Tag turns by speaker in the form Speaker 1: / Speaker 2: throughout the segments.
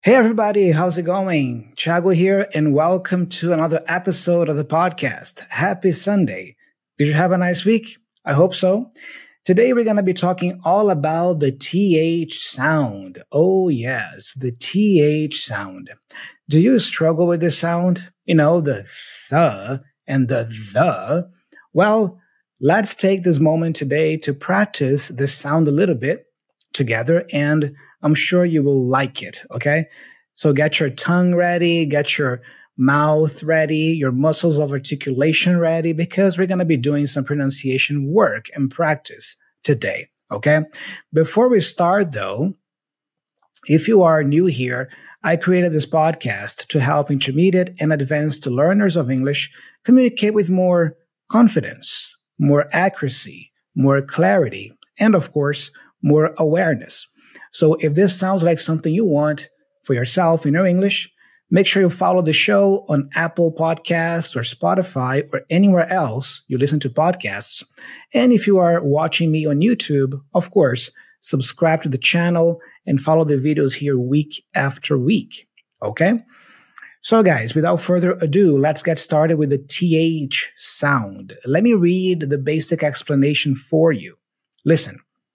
Speaker 1: Hey everybody, how's it going? Thiago here, and welcome to another episode of the podcast. Happy Sunday. Did you have a nice week? I hope so. Today we're going to be talking all about the TH sound. Oh yes, the TH sound. Do you struggle with this sound? The th and the. Well, let's take this moment today to practice this sound a little bit together, and I'm sure you will like it, okay? So get your tongue ready, get your mouth ready, your muscles of articulation ready, because we're going to be doing some pronunciation work and practice today, okay? Before we start, though, if you are new here, I created this podcast to help intermediate and advanced learners of English communicate with more confidence, more accuracy, more clarity, and of course, more awareness. So if this sounds like something you want for yourself in your English, make sure you follow the show on Apple Podcasts or Spotify or anywhere else you listen to podcasts. And if you are watching me on YouTube, of course, subscribe to the channel and follow the videos here week after week. Okay? So guys, without further ado, let's get started with the TH sound. Let me read the basic explanation for you. Listen.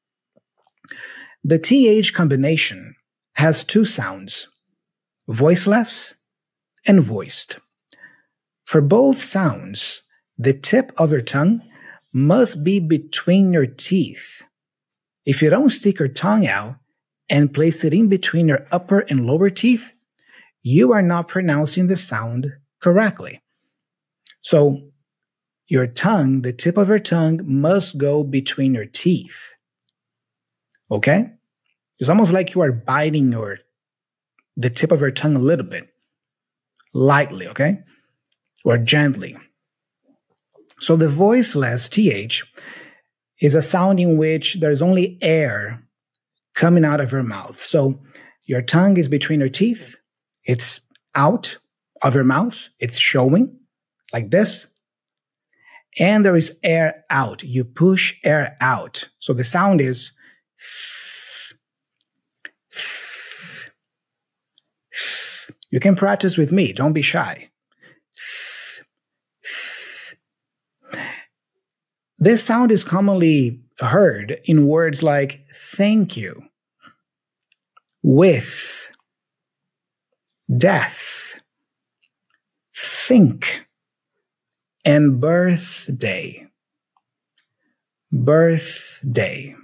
Speaker 1: The TH combination has two sounds, voiceless and voiced. For both sounds, the tip of your tongue must be between your teeth. If you don't stick your tongue out and place it in between your upper and lower teeth, you are not pronouncing the sound correctly. So, your tongue, the tip of your tongue, must go between your teeth. Okay? It's almost like you are biting the tip of your tongue a little bit. Lightly, okay? Or gently. So the voiceless TH is a sound in which there's only air coming out of your mouth. So your tongue is between your teeth. It's out of your mouth. It's showing like this. And there is air out. You push air out. So the sound is... You can practice with me. Don't be shy. This sound is commonly heard in words like thank you, with, death, think, and birthday. Birthday.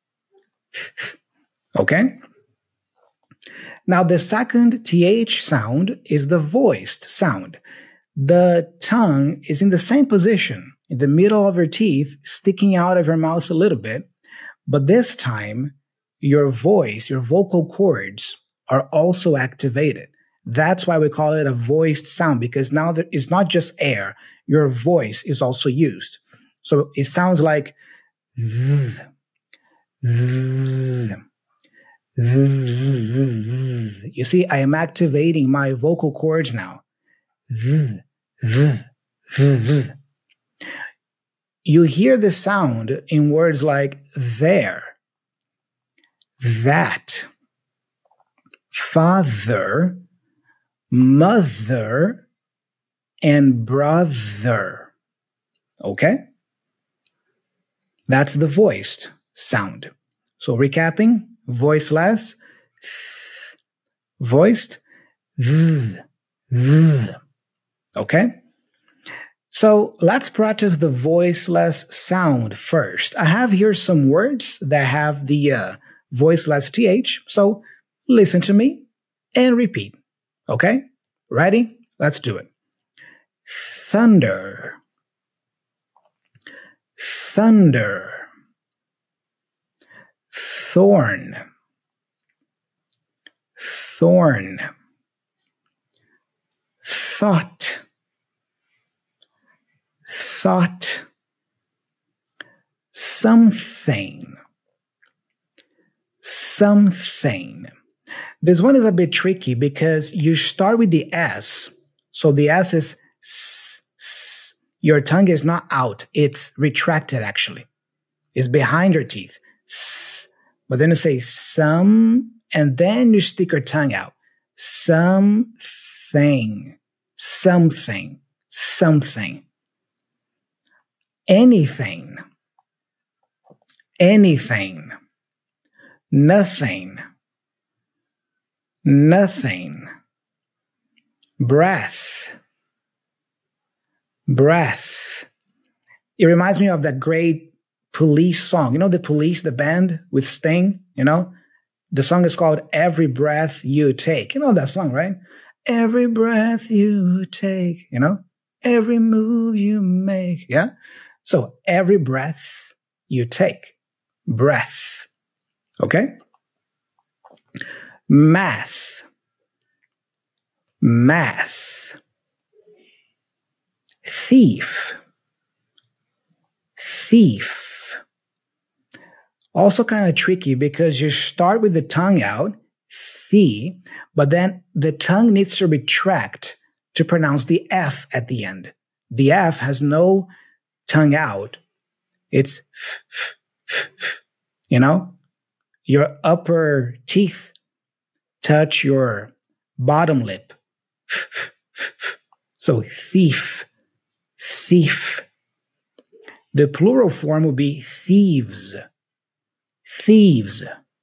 Speaker 1: Okay? Now, the second TH sound is the voiced sound. The tongue is in the same position, in the middle of your teeth, sticking out of your mouth a little bit. But this time, your voice, your vocal cords are also activated. That's why we call it a voiced sound, because now there is not just air, your voice is also used. So it sounds like th, th. You see, I am activating my vocal cords now. You hear the sound in words like there, that, father, mother, and brother. Okay? That's the voiced sound. So recapping. Voiceless, voiced, okay? So let's practice the voiceless sound first. I have here some words that have the voiceless TH, so listen to me and repeat, okay? Ready? Let's do it. Thunder, thunder. Thorn, thorn, thought, thought, something, something. This one is a bit tricky because you start with the S. So the S is s. Your tongue is not out. It's retracted, actually. It's behind your teeth. S. But then you say some, and then you stick your tongue out. something, something, something, anything, anything, nothing, nothing, breath, breath. It reminds me of that great Police song. You know, the Police, the band with Sting, you know? The song is called Every Breath You Take. You know that song, right? Every breath you take, you know? Every move you make, yeah? So every breath you take. Breath. Okay? Math. Math. Thief. Thief. Also kind of tricky because you start with the tongue out, thie, but then the tongue needs to retract to pronounce the F at the end. The F has no tongue out. It's you know? Your upper teeth touch your bottom lip. So thief, thief. The plural form would be thieves. Thieves.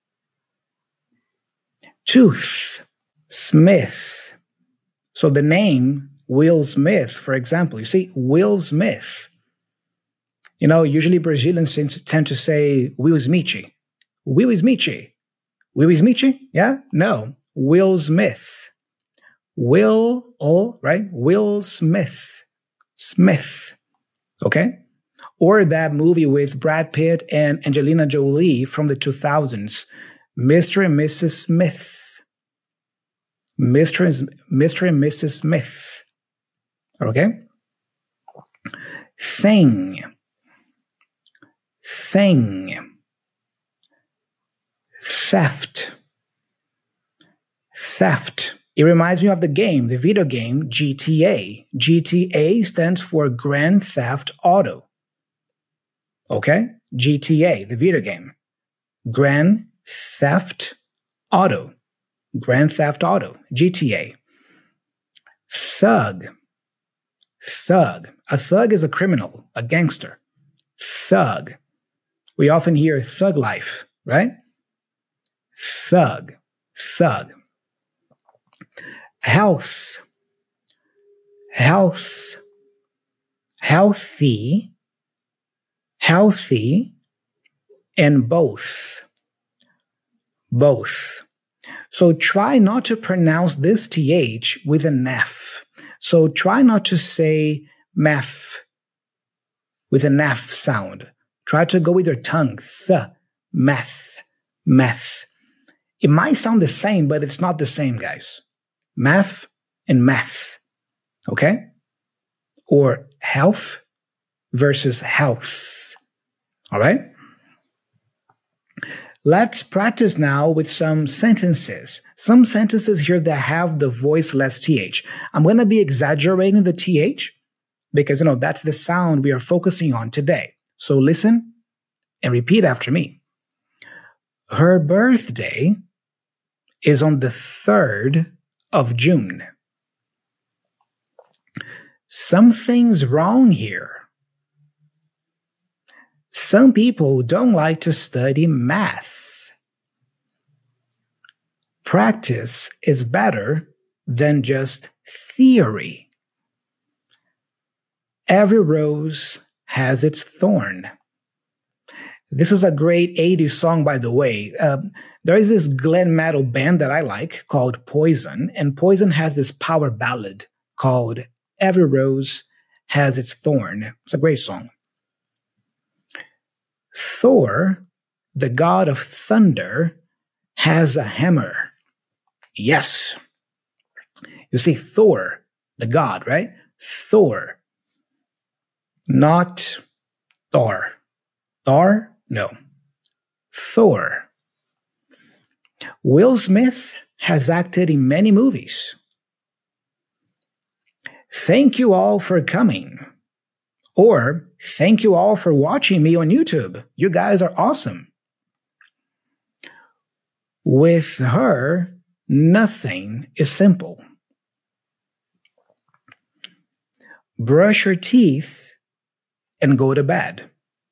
Speaker 1: Tooth, Smith. So the name Will Smith, for example, you see, Will Smith. You know, usually Brazilians tend to say Will Smith. Will Smith. Will Smith? Yeah? No. Will Smith. Right? Will Smith. Smith. Okay? Or that movie with Brad Pitt and Angelina Jolie from the 2000s, Mr. and Mrs. Smith. Mr. and Mrs. Smith. Okay? Thing. Thing. Theft. Theft. It reminds me of the game, the video game GTA. GTA stands for Grand Theft Auto. Okay? GTA, the video game. Grand Theft Auto. Grand Theft Auto. GTA. Thug. Thug. A thug is a criminal, a gangster. Thug. We often hear thug life, right? Thug. Thug. Health. Health. Healthy. Healthy. And both. Both. So try not to pronounce this TH with an F. So try not to say meth with an F sound. Try to go with your tongue. Meth. Meth. It might sound the same, but it's not the same, guys. Meth and meth. Okay? Or health versus health. All right? Let's practice now with some sentences. Some sentences here that have the voiceless TH. I'm going to be exaggerating the TH because, that's the sound we are focusing on today. So listen and repeat after me. Her birthday is on the 3rd of June. Something's wrong here. Some people don't like to study math. Practice is better than just theory. Every rose has its thorn. This is a great 80s song, by the way. There is this glam metal band that I like called Poison, and Poison has this power ballad called Every Rose Has Its Thorn. It's a great song. Thor, the god of thunder, has a hammer. Yes. You see, Thor, the god, right? Thor. Not Thor. Thor? No. Thor. Will Smith has acted in many movies. Thank you all for coming. Or, thank you all for watching me on YouTube. You guys are awesome. With her, Nothing is simple. Brush your teeth and go to bed.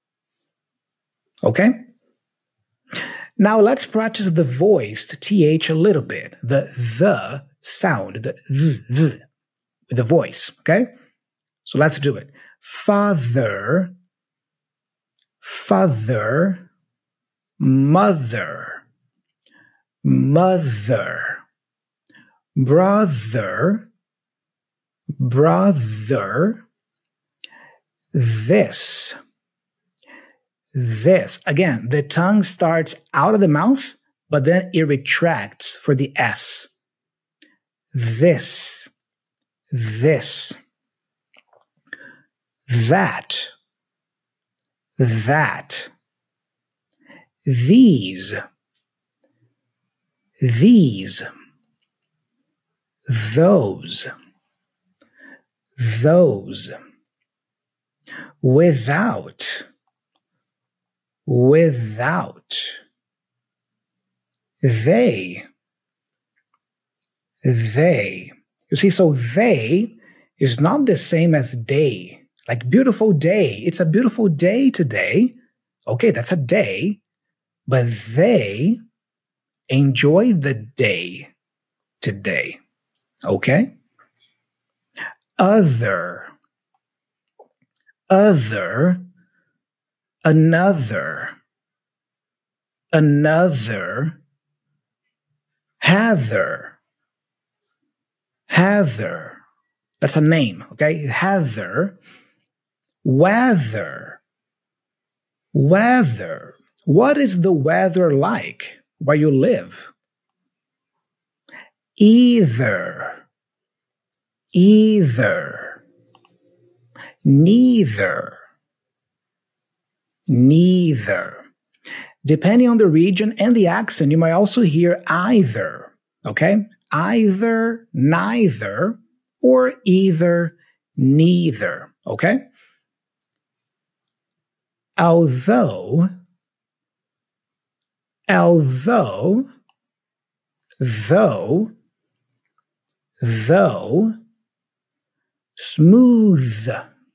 Speaker 1: Okay? Now let's practice the voiced TH a little bit. The sound, the with the voice. Okay? So let's do it. Father, father, mother, mother, brother, brother, this. Again, the tongue starts out of the mouth, but then it retracts for the S. This, that, these, those, without, they. You see, so they is not the same as day. Like beautiful day. It's a beautiful day today. Okay, that's a day. But they enjoy the day today. Okay? Other, another, Heather. That's a name, okay? Heather. Weather. What is the weather like where you live? Either. Neither. Depending on the region and the accent, you might also hear either, okay? Either, neither, or either, neither, okay? Although, though, smooth.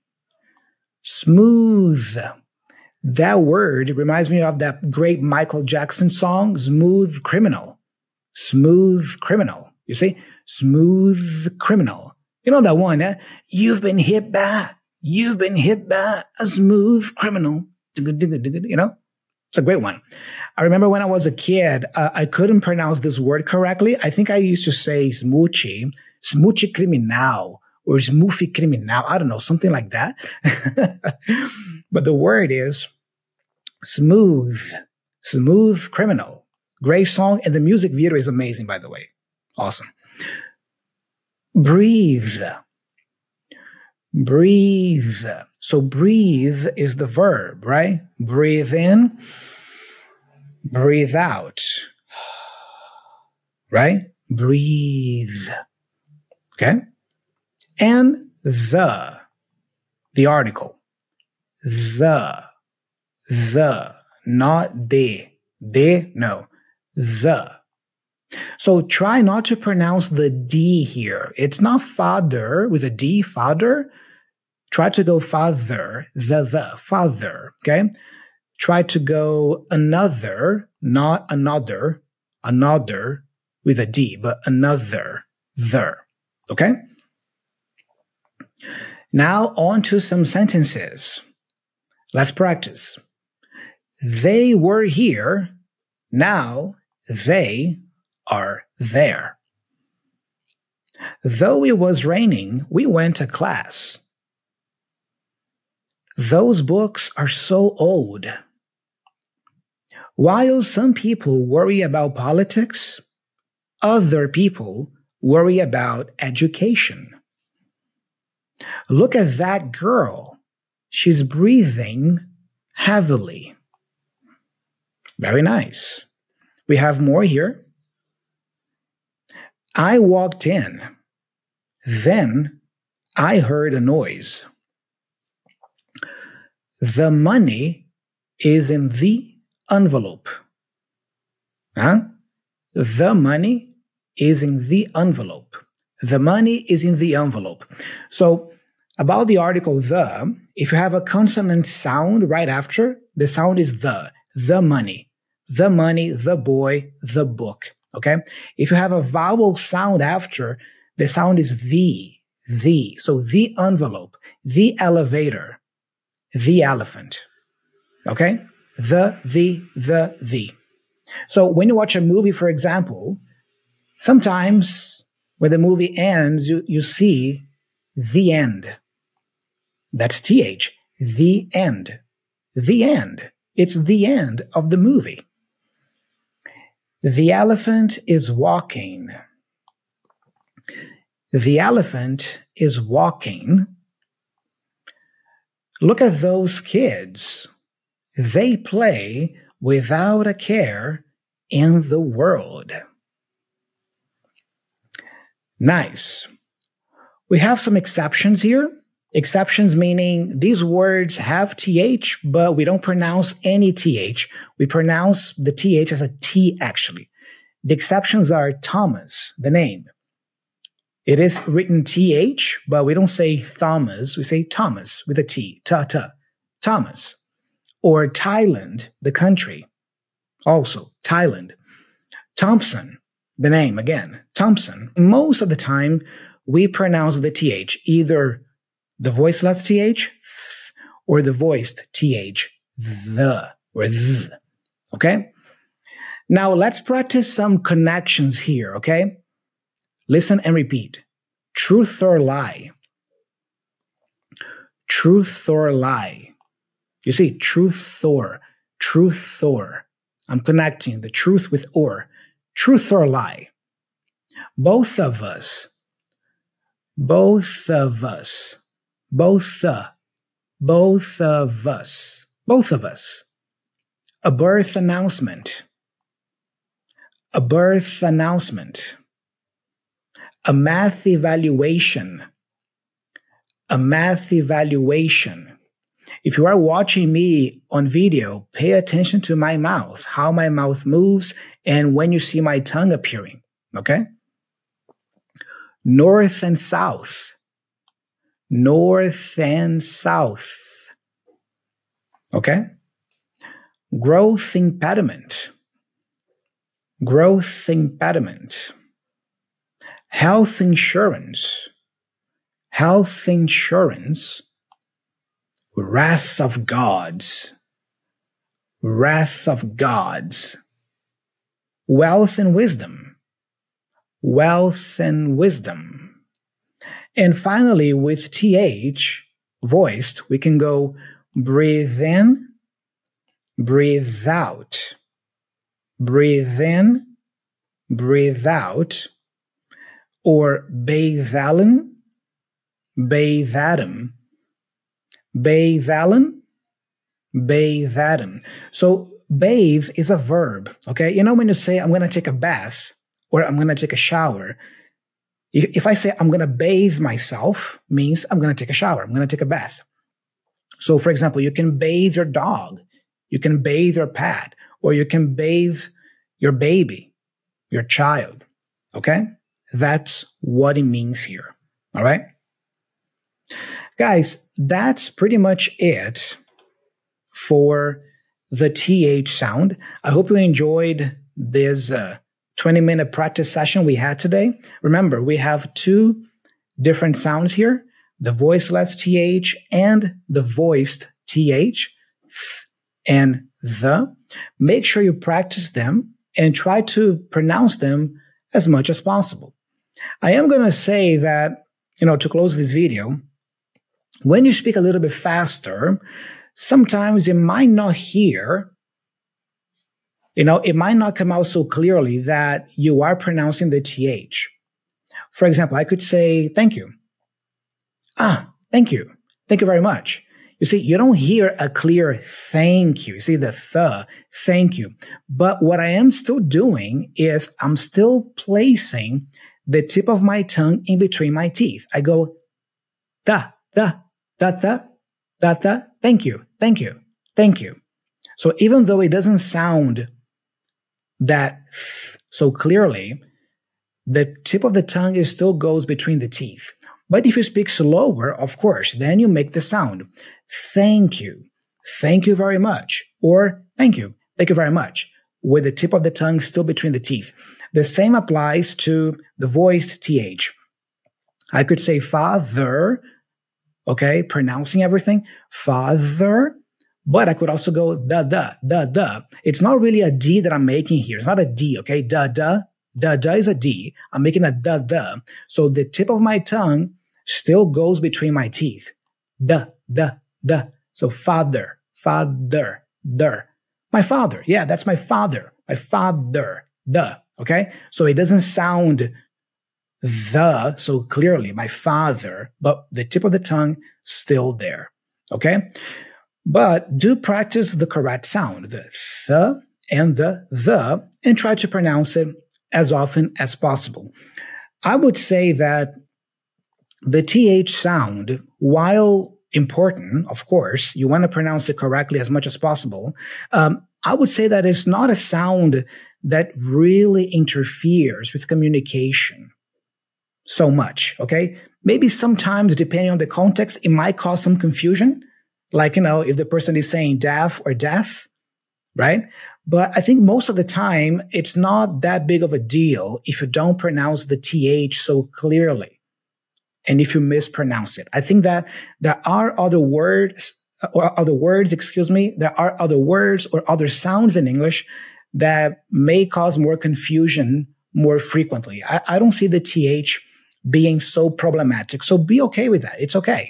Speaker 1: That word reminds me of that great Michael Jackson song, Smooth Criminal. You see? Smooth criminal. You know that one, eh? You've been hit by a smooth criminal. You know? It's a great one. I remember when I was a kid, I couldn't pronounce this word correctly. I think I used to say smoochie criminal, or smoothie criminal. I don't know, something like that. But the word is smooth criminal. Great song, and the music video is amazing, by the way. Awesome. Breathe. So breathe is the verb, right? Breathe in, breathe out. Right? Breathe. Okay? And the article. The, not the. No. The. So try not to pronounce the D here. It's not father with a D, father. Try to go father, the, father, okay? Try to go another, not another with a D, but another, okay? Now on to some sentences. Let's practice. They were here. Now they are there. Though it was raining, we went to class. Those books are so old. While some people worry about politics, other people worry about education. Look at that girl. She's breathing heavily. Very nice. We have more here. I walked in. Then I heard a noise. The money is in the envelope. Huh? The money is in the envelope. The money is in the envelope. So about the article the, if you have a consonant sound right after, the sound is the money, the boy, the book. Okay. If you have a vowel sound after, the sound is the. So the envelope, the elevator, the elephant. Okay. The. So when you watch a movie, for example, sometimes when the movie ends, you see the end. That's TH. The end. The end. It's the end of the movie. The elephant is walking. The elephant is walking. Look at those kids. They play without a care in the world. Nice. We have some exceptions here. Exceptions meaning these words have TH, but we don't pronounce any TH. We pronounce the TH as a T, actually. The exceptions are Thomas, the name. It is written TH, but we don't say Thomas. We say Thomas with a T, ta. Thomas. Or Thailand, the country. Also, Thailand. Thompson, the name, again, Thompson. Most of the time, we pronounce the TH, either the voiceless TH or the voiced TH, the or th. Okay? Now let's practice some connections here, okay? Listen and repeat. Truth or lie? Truth or lie? You see, truth or. I'm connecting the truth with or. Truth or lie? Both of us. Both of us. Both of us. Both of us. A birth announcement. A birth announcement. A math evaluation. A math evaluation. If you are watching me on video, pay attention to my mouth, how my mouth moves, and when you see my tongue appearing. Okay? North and south. North and south. Okay? Growth impediment. Growth impediment. Health insurance. Health insurance. Wrath of gods. Wrath of gods. Wealth and wisdom. Wealth and wisdom. And finally, with TH, voiced, we can go breathe in, breathe out. Breathe in, breathe out. Or bathe Allen, bathe Adam. Bathe Allen, bathe Adam. So bathe is a verb, okay? You know when you say, I'm going to take a bath or I'm going to take a shower. If I say I'm going to bathe myself, means I'm going to take a shower. I'm going to take a bath. So for example, you can bathe your dog. You can bathe your pet, or you can bathe your baby, your child, okay? That's what it means here, all right? Guys, that's pretty much it for the TH sound. I hope you enjoyed this 20-minute practice session we had today. Remember, we have two different sounds here, the voiceless TH and the voiced TH, and the. Make sure you practice them and try to pronounce them as much as possible. I am going to say that, to close this video, when you speak a little bit faster, sometimes you might not hear, it might not come out so clearly that you are pronouncing the TH. For example, I could say, thank you. Thank you. Thank you very much. You see, you don't hear a clear thank you. You see the thank you. But what I am still doing is I'm still placing the tip of my tongue in between my teeth. I go, da, thank you. So even though it doesn't sound that so clearly, the tip of the tongue still goes between the teeth. But if you speak slower, of course, then you make the sound. Thank you. Thank you very much. Or thank you. Thank you very much. With the tip of the tongue still between the teeth. The same applies to the voiced TH. I could say father, okay, pronouncing everything, father, but I could also go da. It's not really a D that I'm making here. It's not a D, okay? Da is a D. I'm making a da. So the tip of my tongue still goes between my teeth. Da. So father, der. My father. Yeah, that's my father. My father, the, okay? So it doesn't sound the so clearly, my father, but the tip of the tongue still there, okay? But do practice the correct sound, the th and the, and try to pronounce it as often as possible. I would say that the TH sound, while important, of course, you want to pronounce it correctly as much as possible. I would say that it's not a sound that really interferes with communication so much, okay? Maybe sometimes, depending on the context, it might cause some confusion. Like, if the person is saying deaf or death, right? But I think most of the time, it's not that big of a deal if you don't pronounce the TH so clearly. And if you mispronounce it. I think that there are other words, there are other words or other sounds in English that may cause more confusion more frequently. I don't see the TH being so problematic. So be okay with that. It's okay,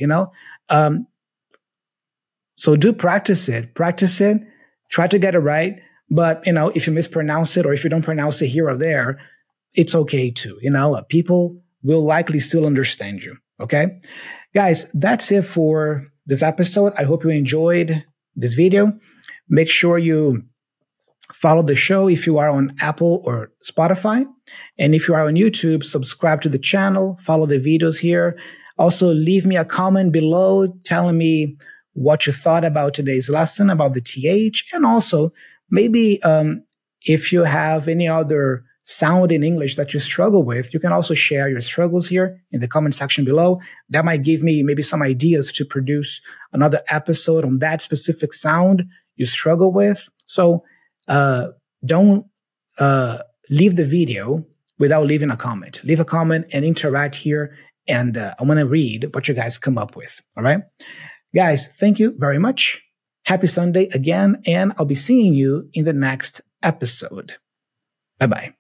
Speaker 1: so do practice it, try to get it right. But, if you mispronounce it or if you don't pronounce it here or there, it's okay too. People will likely still understand you. Okay. Guys, that's it for this episode. I hope you enjoyed this video. Make sure you follow the show if you are on Apple or Spotify. And if you are on YouTube, subscribe to the channel, follow the videos here. Also, leave me a comment below telling me what you thought about today's lesson, about the TH. And also, maybe if you have any other sound in English that you struggle with, you can also share your struggles here in the comment section below. That might give me maybe some ideas to produce another episode on that specific sound you struggle with. So don't leave the video without leaving a comment. Leave a comment and interact here. And I want to read what you guys come up with. All right. Guys, thank you very much. Happy Sunday again. And I'll be seeing you in the next episode. Bye-bye.